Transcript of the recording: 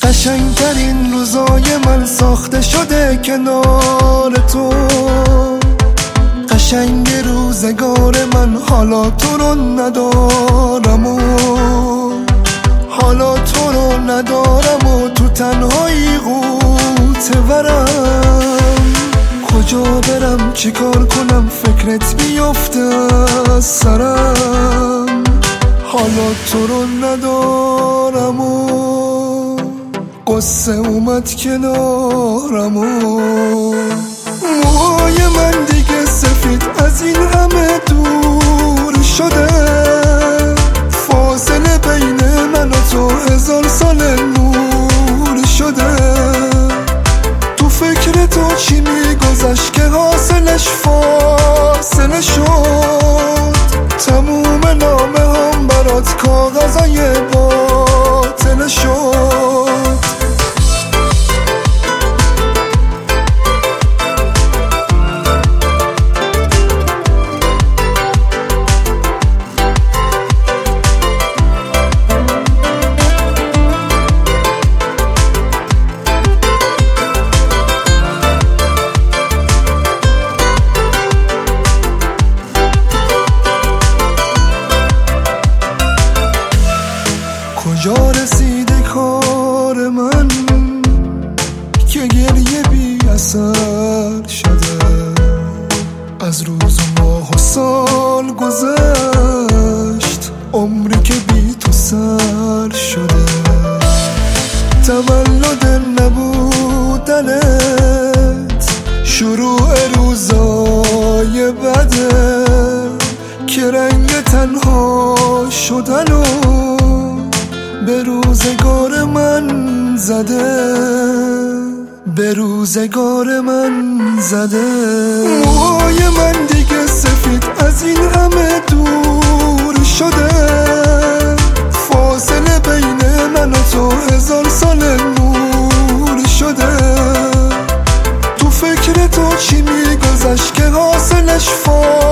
قشنگترین روزای من ساخته شده کنار تو. قشنگ روزگار من حالا تو رو ندارم و حالا تو رو ندارم و تو تنهایی غوطه ورم. کجا برم چیکار کنم فکرت بیفته از سرم. حالا تو رو ندارم و قصه اومد کنارم و موهای من دیگه سفید از این همه دور شده. فاصله بین من و تو 1000 سال نور شده. تو فکر تو چی میگذشت که حاصلش فاصله شد. تموم نامه هم برات کاغذای باطل شد. کجا رسیده کار من که گریه بی اثر شده. از روز و ماه و سال گذشت عمری که بی تو سر شده. تولد نبودنت شروع روزای بده که رنگ تنها شدن و به روزگار من زده. به روزگار من زده. موهای من دیگه سفید از این همه دور شده. فاصله بین من و تو 1000 سال نور شده. تو فکر تو چی میگذشت که حاصلش